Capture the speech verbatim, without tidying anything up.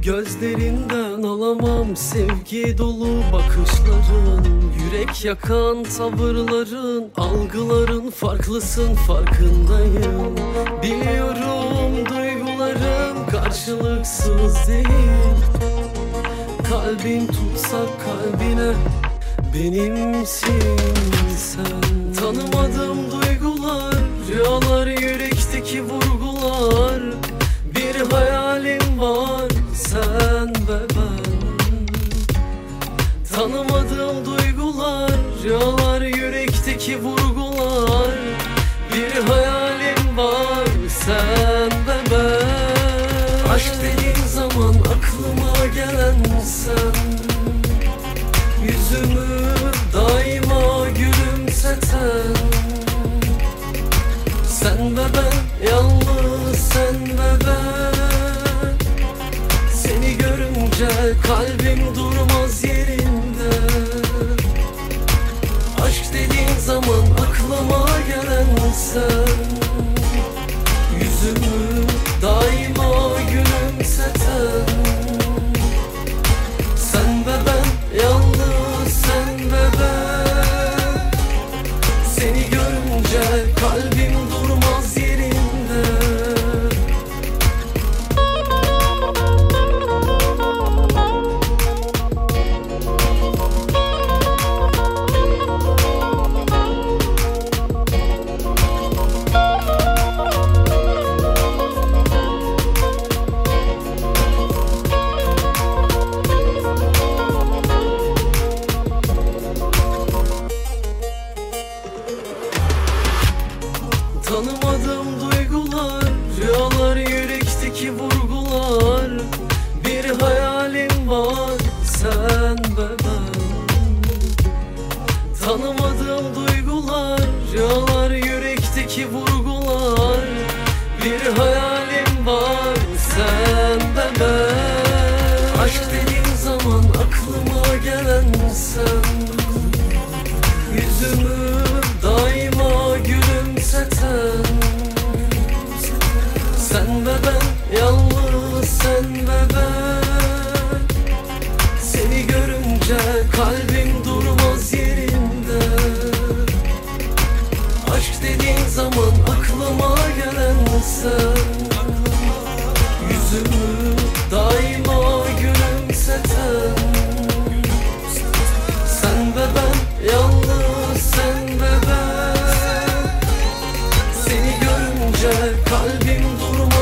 Gözlerinden alamam sevgi dolu bakışların, yürek yakan tavırların, algıların farklısın farkındayım. Biliyorum duygularım karşılıksız değil. Kalbin tutsak kalbine benimsin sen. Tanımadığım duygular, rüyalar, yürekteki vurgular. Bir hayalim var, sen ve ben. Tanımadığım duygular, rüyalar, yürekteki vurgular. Bir hayalim var, sen ve ben. Aşk dediğin zaman aklıma gelen sen. Yüzümü daima gülümseten. Sen ve ben, yalnız sen ve ben. Seni görünce kalbim durmaz yerinde. Aşk dediğin zaman aklıma gelen sen. Yüzümü daima gülümseten. Sen ve ben, yalnız sen ve ben. Seni görünce kalbim durmaz yerinde. Tanımadığım duygular, rüyalar, yürekteki vurgular. Bir hayalim var, sen ve ben. Tanımadığım duygular, rüyalar, yürekteki vurgular. Bir hayalim var, sen ve ben. Aşk dediğin zaman aklıma gelen sen. Yüzümü daima gülümseten. Sen ve ben, yalnız sen ve ben. Seni görünce kalbim durmaz yerinde. Aşk dediğin zaman aklıma gelen sen. Yüzümü daima gülümseten. Sen ve ben, yalnız sen ve ben. Seni görünce kalbim durmaz.